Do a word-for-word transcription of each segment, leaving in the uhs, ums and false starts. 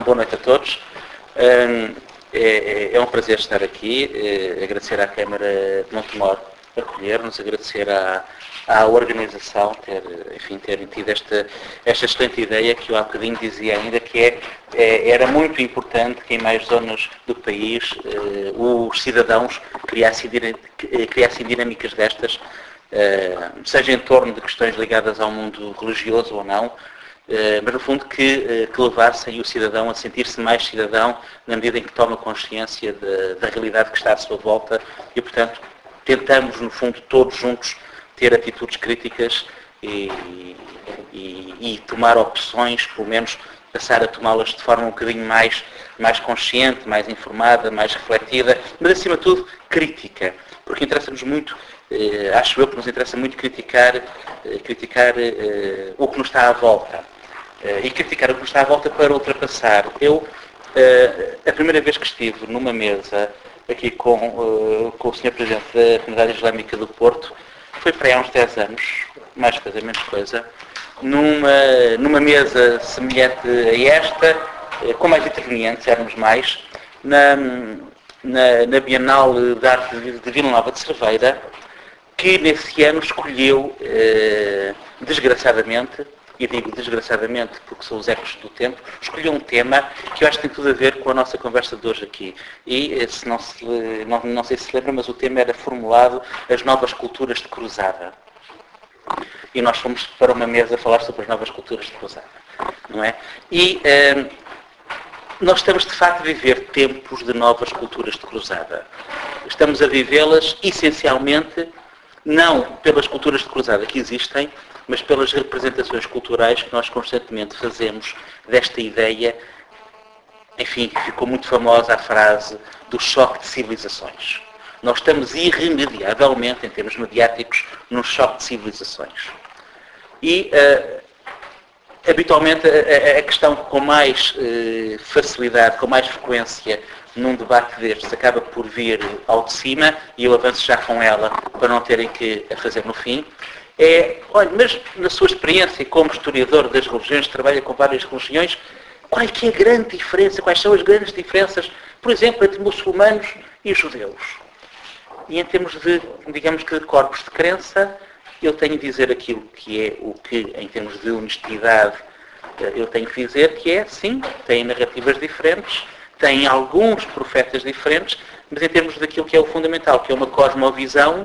Boa noite a todos. É, é um prazer estar aqui, é, agradecer à Câmara de Montemor acolher-nos, agradecer à, à organização ter, enfim, terem tido esta, esta excelente ideia que eu há bocadinho dizia ainda, que é, é, era muito importante que em mais zonas do país eh, os cidadãos criassem, criassem dinâmicas destas, eh, seja em torno de questões ligadas ao mundo religioso ou não, Uh, mas no fundo que, uh, que levassem o cidadão a sentir-se mais cidadão na medida em que toma consciência de, da realidade que está à sua volta e, portanto, tentamos, no fundo, todos juntos ter atitudes críticas e, e, e tomar opções, pelo menos passar a tomá-las de forma um bocadinho mais, mais consciente, mais informada, mais refletida, mas, acima de tudo, crítica, porque interessa-nos muito, uh, acho eu que nos interessa muito criticar, uh, criticar uh, o que nos está à volta. Uh, e criticar o que nos está à volta para ultrapassar. Eu, uh, a primeira vez que estive numa mesa aqui com, uh, com o senhor Presidente da Comunidade Islâmica do Porto, foi para aí há uns dez anos, mais coisa, menos coisa, numa, numa mesa semelhante a esta, uh, com mais intervenientes, éramos mais, na, na, na Bienal de Arte de Vila Nova de Cerveira, que nesse ano escolheu, uh, desgraçadamente, e digo desgraçadamente porque são os ecos do tempo, escolheu um tema que eu acho que tem tudo a ver com a nossa conversa de hoje aqui. E, se não, se, não, não sei se se lembra, mas o tema era formulado as novas culturas de cruzada. E nós fomos para uma mesa falar sobre as novas culturas de cruzada. Não é? E eh, nós estamos de facto a viver tempos de novas culturas de cruzada. Estamos a vivê-las essencialmente não pelas culturas de cruzada que existem, mas pelas representações culturais que nós constantemente fazemos desta ideia. Enfim, ficou muito famosa a frase do choque de civilizações. Nós estamos irremediavelmente, em termos mediáticos, num choque de civilizações. E, uh, habitualmente, a, a questão com mais uh, facilidade, com mais frequência, num debate destes, acaba por vir ao de cima, e eu avanço já com ela, para não terem que a fazer no fim. É, olha, mas na sua experiência como historiador das religiões, trabalha com várias religiões, qual é que é a grande diferença, quais são as grandes diferenças, por exemplo, entre muçulmanos e judeus? E em termos de, digamos que de corpos de crença, eu tenho de dizer aquilo que é o que, em termos de honestidade, eu tenho que dizer que é, sim, têm narrativas diferentes, têm alguns profetas diferentes, mas em termos daquilo que é o fundamental, que é uma cosmovisão,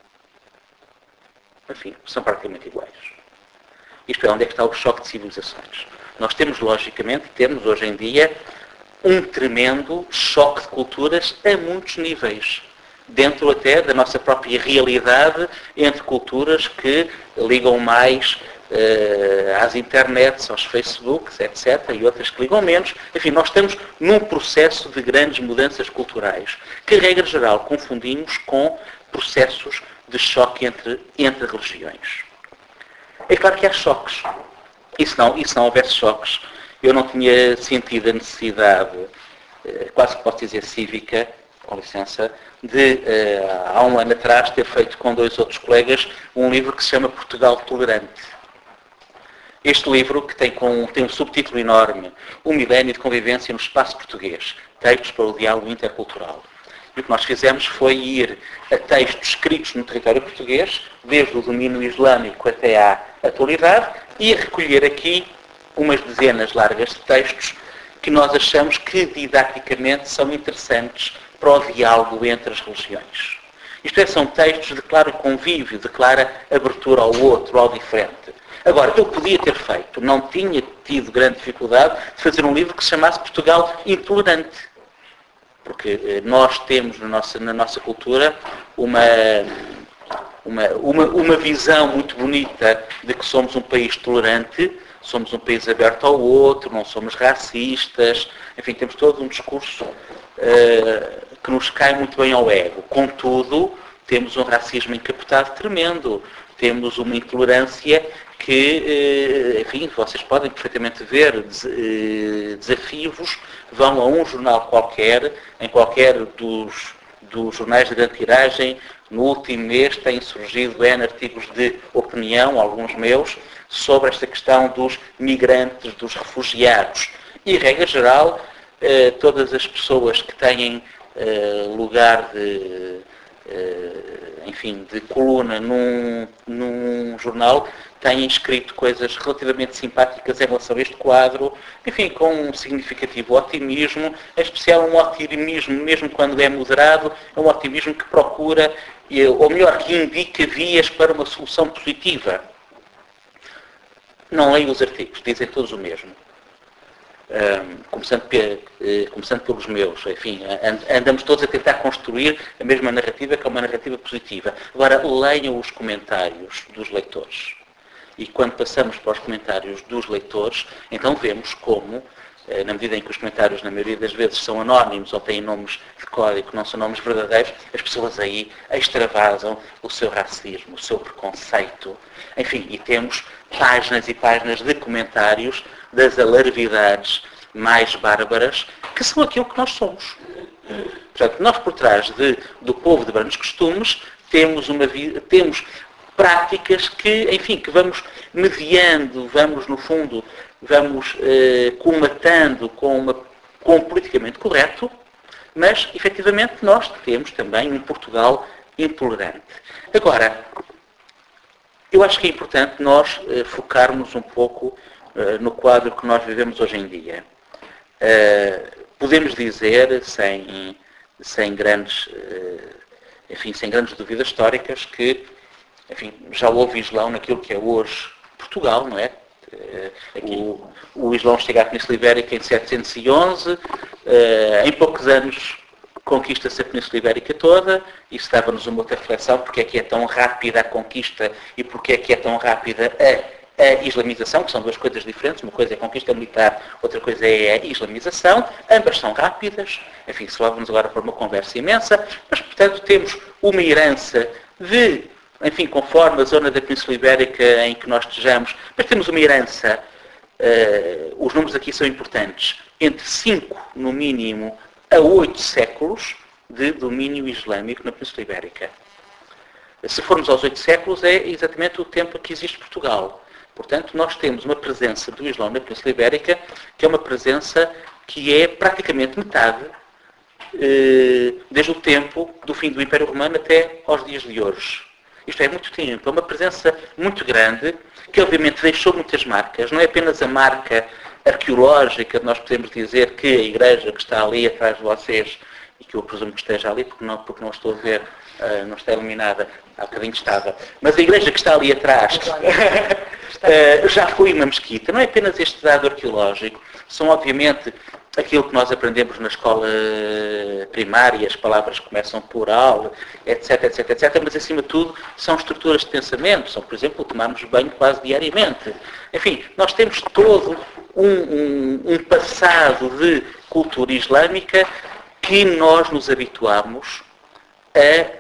enfim, são praticamente iguais. Isto é, onde é que está o choque de civilizações? Nós temos, logicamente, temos hoje em dia um tremendo choque de culturas a muitos níveis. Dentro até da nossa própria realidade, entre culturas que ligam mais uh, às internets, aos Facebooks, etcétera, e outras que ligam menos. Enfim, nós estamos num processo de grandes mudanças culturais, que, regra geral, confundimos com processos de choque entre, entre religiões. É claro que há choques. E se não, e se não houvesse choques, eu não tinha sentido a necessidade, quase que posso dizer cívica, com licença, de, há um ano atrás, ter feito com dois outros colegas um livro que se chama Portugal Tolerante. Este livro, que tem, com, tem um subtítulo enorme, O Milénio de Convivência no Espaço Português, textos para o diálogo intercultural. E o que nós fizemos foi ir a textos escritos no território português, desde o domínio islâmico até à atualidade, e recolher aqui umas dezenas largas de textos que nós achamos que didaticamente são interessantes para o diálogo entre as religiões. Isto é, são textos de claro convívio, de clara abertura ao outro, ao diferente. Agora, eu podia ter feito, não tinha tido grande dificuldade, de fazer um livro que se chamasse Portugal Intolerante. Porque nós temos na nossa, na nossa cultura uma, uma, uma, uma visão muito bonita de que somos um país tolerante, somos um país aberto ao outro, não somos racistas, enfim, temos todo um discurso uh, que nos cai muito bem ao ego. Contudo, temos um racismo encapotado tremendo, temos uma intolerância que, enfim, vocês podem perfeitamente ver, desafios vão a um jornal qualquer, em qualquer dos, dos jornais de grande tiragem, no último mês têm surgido N artigos de opinião, alguns meus, sobre esta questão dos migrantes, dos refugiados. E, regra geral, todas as pessoas que têm lugar de, enfim, de coluna num, num jornal têm escrito coisas relativamente simpáticas em relação a este quadro, enfim, com um significativo otimismo, em especial um otimismo, mesmo quando é moderado, é um otimismo que procura, ou melhor, que indica vias para uma solução positiva. Não leio os artigos, dizem todos o mesmo. Um, começando, pe, começando pelos meus, enfim, andamos todos a tentar construir a mesma narrativa, que é uma narrativa positiva. Agora, leiam os comentários dos leitores. E quando passamos para os comentários dos leitores, então vemos como, na medida em que os comentários, na maioria das vezes, são anónimos ou têm nomes de código que não são nomes verdadeiros, as pessoas aí extravasam o seu racismo, o seu preconceito. Enfim, e temos páginas e páginas de comentários das alarvidades mais bárbaras, que são aquilo que nós somos. Portanto, nós por trás de, do povo de brandos costumes temos, uma, temos práticas que, enfim, que vamos mediando, vamos, no fundo, vamos eh, comatando com, uma, com o politicamente correto, mas, efetivamente, nós temos também um Portugal intolerante. Agora, eu acho que é importante nós eh, focarmos um pouco eh, no quadro que nós vivemos hoje em dia. Eh, podemos dizer, sem, sem, grandes, eh, enfim, sem grandes dúvidas históricas, que enfim, já houve Islão naquilo que é hoje Portugal, não é? O, o Islão chega à Península Ibérica em setecentos e onze, eh, em poucos anos conquista-se a Península Ibérica toda. Isso dava-nos uma outra reflexão, porque é que é tão rápida a conquista e porque é que é tão rápida a, a islamização, que são duas coisas diferentes. Uma coisa é a conquista militar, outra coisa é a islamização. Ambas são rápidas. Enfim, isso leva-nos agora para uma conversa imensa. Mas, portanto, temos uma herança de, enfim, conforme a zona da Península Ibérica em que nós estejamos, mas temos uma herança, uh, os números aqui são importantes, entre cinco, no mínimo, a oito séculos de domínio islâmico na Península Ibérica. Se formos aos oito séculos, é exatamente o tempo que existe Portugal. Portanto, nós temos uma presença do Islão na Península Ibérica, que é uma presença que é praticamente metade, uh, desde o tempo do fim do Império Romano até aos dias de hoje. Isto é muito tempo, é uma presença muito grande, que obviamente deixou muitas marcas. Não é apenas a marca arqueológica, nós podemos dizer que a igreja que está ali atrás de vocês, e que eu presumo que esteja ali, porque não, porque não estou a ver, uh, não está iluminada, há bocadinho estava, mas a igreja que está ali atrás uh, já foi uma mesquita. Não é apenas este dado arqueológico, são obviamente aquilo que nós aprendemos na escola primária, as palavras começam por al, etc, etc, etc, mas acima de tudo são estruturas de pensamento, são, por exemplo, tomarmos banho quase diariamente. Enfim, nós temos todo um, um, um passado de cultura islâmica que nós nos habituamos a,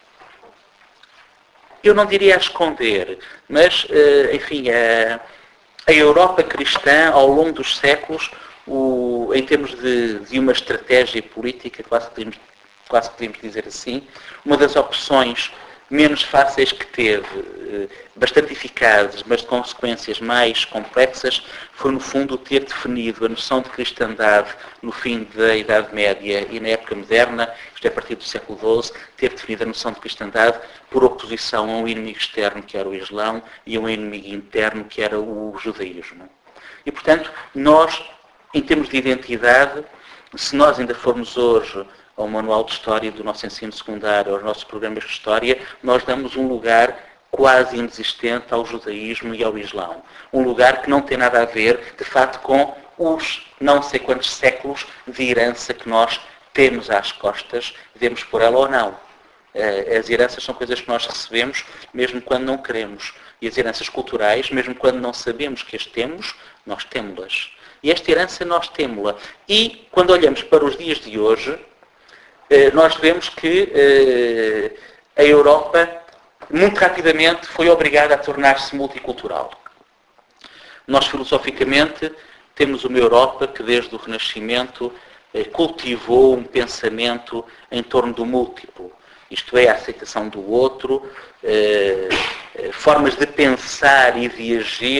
eu não diria a esconder, mas, enfim, a, a Europa cristã, ao longo dos séculos, O, em termos de, de uma estratégia política, quase podemos, quase podemos dizer assim, uma das opções menos fáceis que teve, bastante eficazes, mas de consequências mais complexas, foi no fundo ter definido a noção de cristandade no fim da Idade Média e na época moderna, isto é a partir do século doze, ter definido a noção de cristandade por oposição a um inimigo externo, que era o Islão, e a um inimigo interno, que era o judaísmo. E, portanto, nós, em termos de identidade, se nós ainda formos hoje ao manual de história do nosso ensino secundário, aos nossos programas de história, nós damos um lugar quase inexistente ao judaísmo e ao islão. Um lugar que não tem nada a ver, de facto, com os não sei quantos séculos de herança que nós temos às costas, devemos por ela ou não. As heranças são coisas que nós recebemos, mesmo quando não queremos. E as heranças culturais, mesmo quando não sabemos que as temos, nós temos-las. E esta herança nós temos-la. E, quando olhamos para os dias de hoje, nós vemos que a Europa, muito rapidamente, foi obrigada a tornar-se multicultural. Nós, filosoficamente, temos uma Europa que, desde o Renascimento, cultivou um pensamento em torno do múltiplo. Isto é, a aceitação do outro, formas de pensar e de agir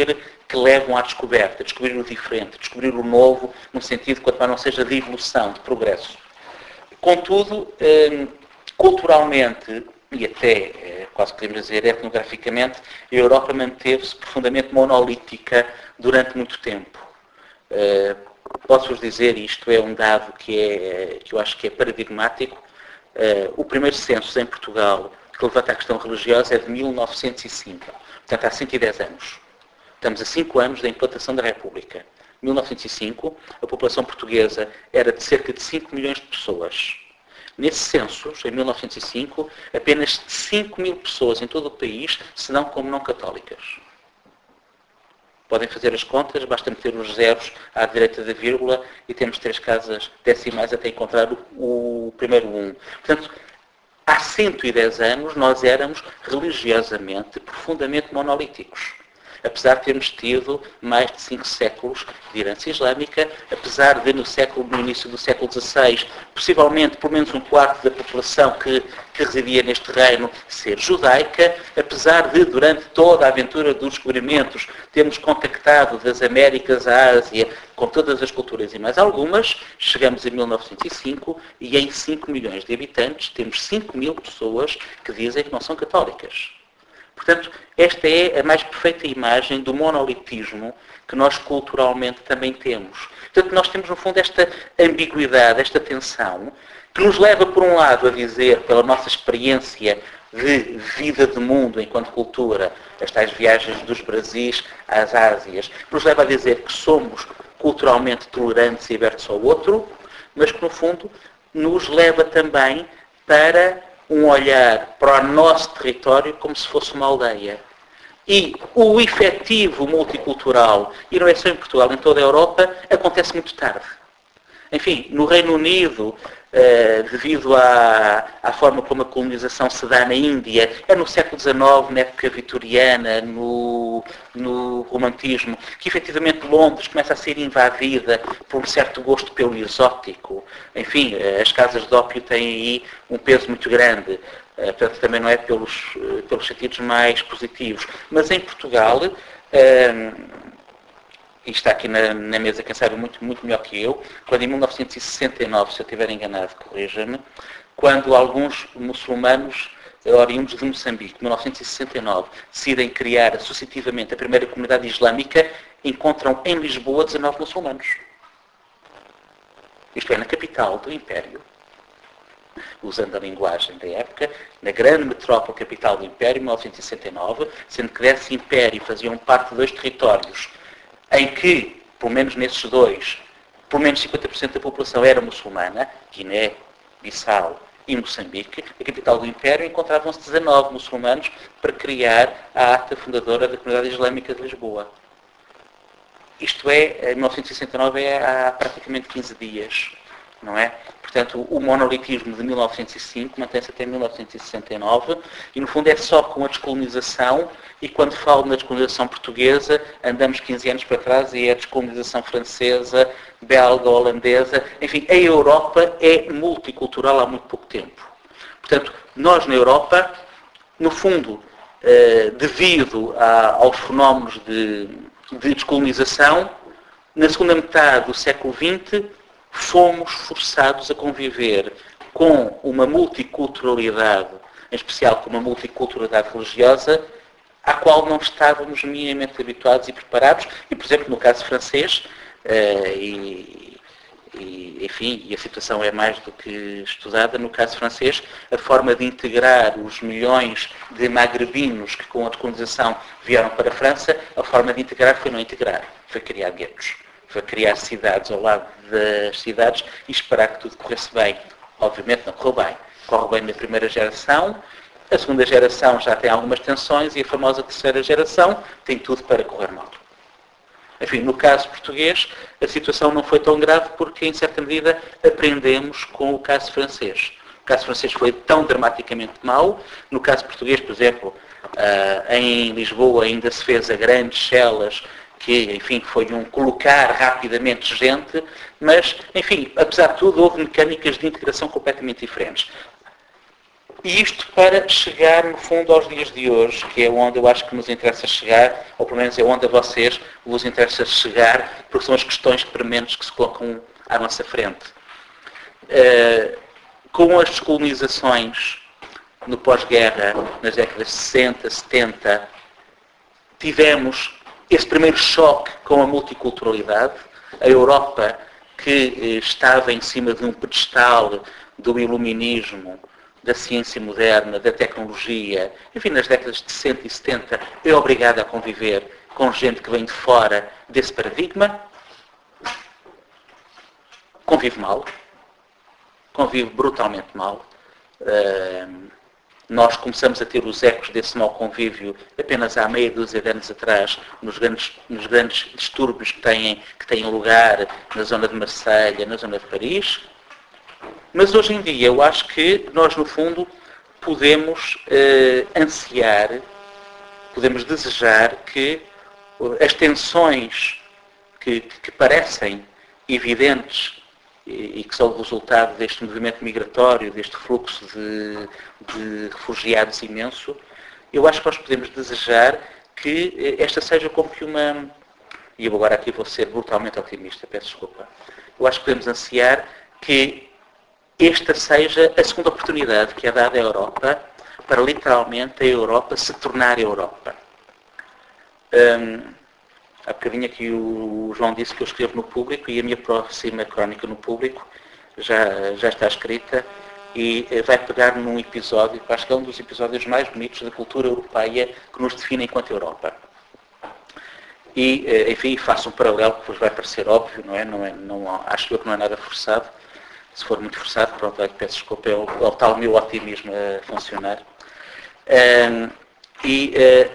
que levam à descoberta, a descobrir o diferente, a descobrir o novo, no sentido quanto mais não seja de evolução, de progresso. Contudo, eh, culturalmente, e até, quase podemos dizer, etnograficamente, a Europa manteve-se profundamente monolítica durante muito tempo. Uh, Posso-vos dizer, isto é um dado que, é, que eu acho que é paradigmático, uh, o primeiro censo em Portugal que levanta a questão religiosa é de mil novecentos e cinco, portanto há cento e dez anos. Estamos a cinco anos da implantação da República. Em mil novecentos e cinco, a população portuguesa era de cerca de cinco milhões de pessoas. Nesses censos, em mil novecentos e cinco, apenas cinco mil pessoas em todo o país se dão como não católicas. Podem fazer as contas, basta meter os zeros à direita da vírgula e temos três casas decimais até encontrar o, o primeiro um. Portanto, há cento e dez anos nós éramos religiosamente, profundamente monolíticos. Apesar de termos tido mais de cinco séculos de herança islâmica, apesar de no, século, no início do século dezasseis, possivelmente pelo menos um quarto da população que, que residia neste reino ser judaica, apesar de durante toda a aventura dos descobrimentos termos contactado das Américas à Ásia com todas as culturas e mais algumas, chegamos em mil novecentos e cinco e em cinco milhões de habitantes temos cinco mil pessoas que dizem que não são católicas. Portanto, esta é a mais perfeita imagem do monolitismo que nós culturalmente também temos. Portanto, nós temos, no fundo, esta ambiguidade, esta tensão, que nos leva, por um lado, a dizer, pela nossa experiência de vida de mundo enquanto cultura, as tais viagens dos Brasis às Ásias, que nos leva a dizer que somos culturalmente tolerantes e abertos ao outro, mas que, no fundo, nos leva também para um olhar para o nosso território como se fosse uma aldeia. E o efetivo multicultural, e não é só em Portugal, em toda a Europa, acontece muito tarde. Enfim, no Reino Unido, eh, devido à, à forma como a colonização se dá na Índia, é no século dezenove, na época vitoriana, no, no romantismo, que efetivamente Londres começa a ser invadida por um certo gosto pelo exótico. Enfim, eh, as casas de ópio têm aí um peso muito grande. Uh, portanto, também não é pelos, uh, pelos sentidos mais positivos. Mas em Portugal, uh, e está aqui na, na mesa quem sabe muito, muito melhor que eu, quando em mil novecentos e sessenta e nove, se eu estiver enganado, corrija-me, quando alguns muçulmanos oriundos de Moçambique, em mil novecentos e sessenta e nove, decidem criar associativamente a primeira comunidade islâmica, encontram em Lisboa dezanove muçulmanos. Isto é, na capital do Império, usando a linguagem da época, na grande metrópole capital do Império, em mil novecentos e sessenta e nove, sendo que desse Império faziam parte de dois territórios, em que, pelo menos nesses dois, pelo menos cinquenta por cento da população era muçulmana, Guiné, Bissau e Moçambique, a capital do Império, encontravam-se dezanove muçulmanos para criar a ata fundadora da Comunidade Islâmica de Lisboa. Isto é, em mil novecentos e sessenta e nove é há praticamente quinze dias, não é? Portanto, o monolitismo de mil novecentos e cinco mantém-se até mil novecentos e sessenta e nove e, no fundo, é só com a descolonização, e quando falo na descolonização portuguesa, andamos quinze anos para trás e é a descolonização francesa, belga, holandesa. Enfim, a Europa é multicultural há muito pouco tempo. Portanto, nós na Europa, no fundo, eh, devido a, aos fenómenos de, de descolonização, na segunda metade do século vinte, fomos forçados a conviver com uma multiculturalidade, em especial com uma multiculturalidade religiosa, à qual não estávamos minimamente habituados e preparados. E, por exemplo, no caso francês, uh, e, e, enfim, e a situação é mais do que estudada, no caso francês, a forma de integrar os milhões de magrebinos que com a descolonização vieram para a França, a forma de integrar foi não integrar, foi criar guetos. Foi criar cidades ao lado das cidades e esperar que tudo corresse bem. Obviamente não correu bem. Corre bem na primeira geração, a segunda geração já tem algumas tensões e a famosa terceira geração tem tudo para correr mal. Enfim, no caso português, a situação não foi tão grave porque, em certa medida, aprendemos com o caso francês. O caso francês foi tão dramaticamente mau. No caso português, por exemplo, em Lisboa ainda se fez a grandes celas, que, enfim, foi um colocar rapidamente gente, mas, enfim, apesar de tudo, houve mecânicas de integração completamente diferentes. E isto para chegar, no fundo, aos dias de hoje, que é onde eu acho que nos interessa chegar, ou pelo menos é onde a vocês vos interessa chegar, porque são as questões prementes que se colocam à nossa frente. Uh, com as descolonizações no pós-guerra, nas décadas de sessenta, setenta, tivemos esse primeiro choque com a multiculturalidade. A Europa, que eh, estava em cima de um pedestal do iluminismo, da ciência moderna, da tecnologia, enfim, nas décadas de sessenta e setenta, é obrigada a conviver com gente que vem de fora desse paradigma. Convive mal. Convive brutalmente mal. Uh, nós começamos a ter os ecos desse mau convívio apenas há meia dúzia de anos atrás, nos grandes, nos grandes distúrbios que têm, que têm lugar na zona de Marselha, na zona de Paris. Mas hoje em dia eu acho que nós, no fundo, podemos uh, ansiar, podemos desejar que as tensões que, que parecem evidentes e que são o resultado deste movimento migratório, deste fluxo de, de refugiados imenso, eu acho que nós podemos desejar que esta seja como que uma... E eu agora aqui vou ser brutalmente otimista, peço desculpa. Eu acho que podemos ansiar que esta seja a segunda oportunidade que é dada à Europa para literalmente a Europa se tornar Europa. Hum, há bocadinho aqui o João disse que eu escrevo no Público e a minha próxima crónica no Público já, já está escrita e vai pegar num episódio, que acho que é um dos episódios mais bonitos da cultura europeia que nos define enquanto Europa. E, enfim, faço um paralelo que vos vai parecer óbvio, não é? Não é não, acho eu que não é nada forçado. Se for muito forçado, pronto, peço desculpa, é o, é o tal meu otimismo a funcionar. Um, e uh,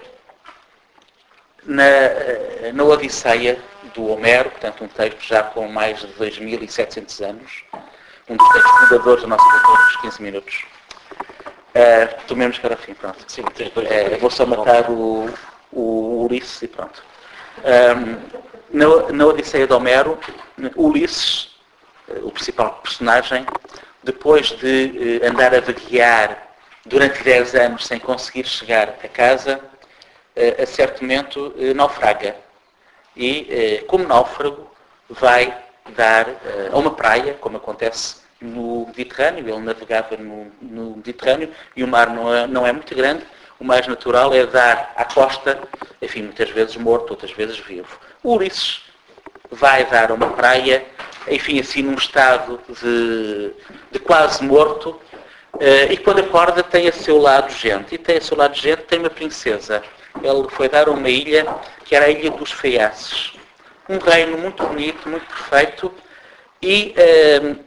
na, na Odisseia do Homero, portanto um texto já com mais de dois mil e setecentos anos, um dos textos fundadores da nossa cultura dos quinze minutos. Uh, tomemos para o fim, pronto. Sim, uh, vou só matar o, o Ulisses e pronto. Um, na, na Odisseia de Homero, Ulisses, o principal personagem, depois de eh, andar a vaguear durante dez anos sem conseguir chegar a casa, eh, a certo momento eh, naufraga. E, eh, como náufrago, vai dar eh, a uma praia, como acontece no Mediterrâneo. Ele navegava no, no Mediterrâneo e o mar não é, não é muito grande. O mais natural é dar à costa, enfim, muitas vezes morto, outras vezes vivo. O Ulisses vai dar a uma praia, enfim, assim num estado de, de quase morto, uh, e quando acorda tem a seu lado gente. E tem a seu lado gente, tem uma princesa. Ele foi dar a uma ilha, que era a Ilha dos Feiaces. Um reino muito bonito, muito perfeito, e uh,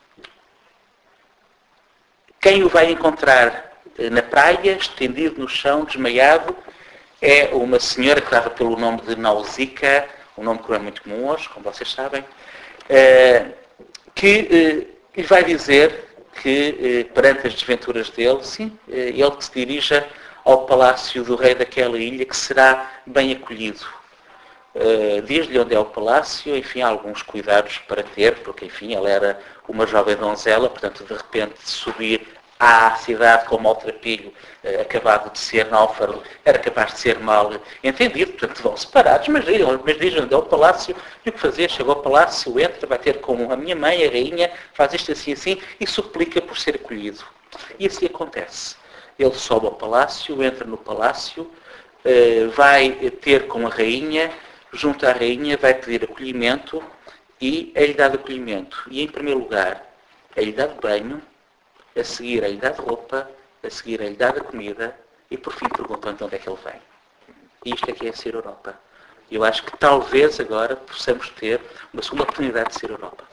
quem o vai encontrar uh, na praia, estendido no chão, desmaiado, é uma senhora que dava pelo nome de Nausicaa, um nome que não é muito comum hoje, como vocês sabem, Uh, que uh, lhe vai dizer que, uh, perante as desventuras dele, sim, uh, ele que se dirija ao palácio do rei daquela ilha, que será bem acolhido. Uh, Diz-lhe onde é o palácio, enfim, há alguns cuidados para ter, porque, enfim, ela era uma jovem donzela, portanto, de repente, subir à cidade com maltrapilho, uh, acabado de ser náufrago, era capaz de ser mal entendido, portanto vão separados, mas, mas diz onde é o palácio, e o que fazer? Chegou ao palácio, entra, vai ter com a minha mãe, a rainha, faz isto assim, assim, e suplica por ser acolhido. E assim acontece. Ele sobe ao palácio, entra no palácio, uh, vai ter com a rainha, junto à rainha, vai pedir acolhimento, e é-lhe dado acolhimento. E, em primeiro lugar, é-lhe dado banho, a seguir é-lhe dado roupa, a seguir é-lhe dado comida e por fim perguntam de onde é que ele vem. E isto é que é ser Europa. Eu acho que talvez agora possamos ter uma segunda oportunidade de ser Europa.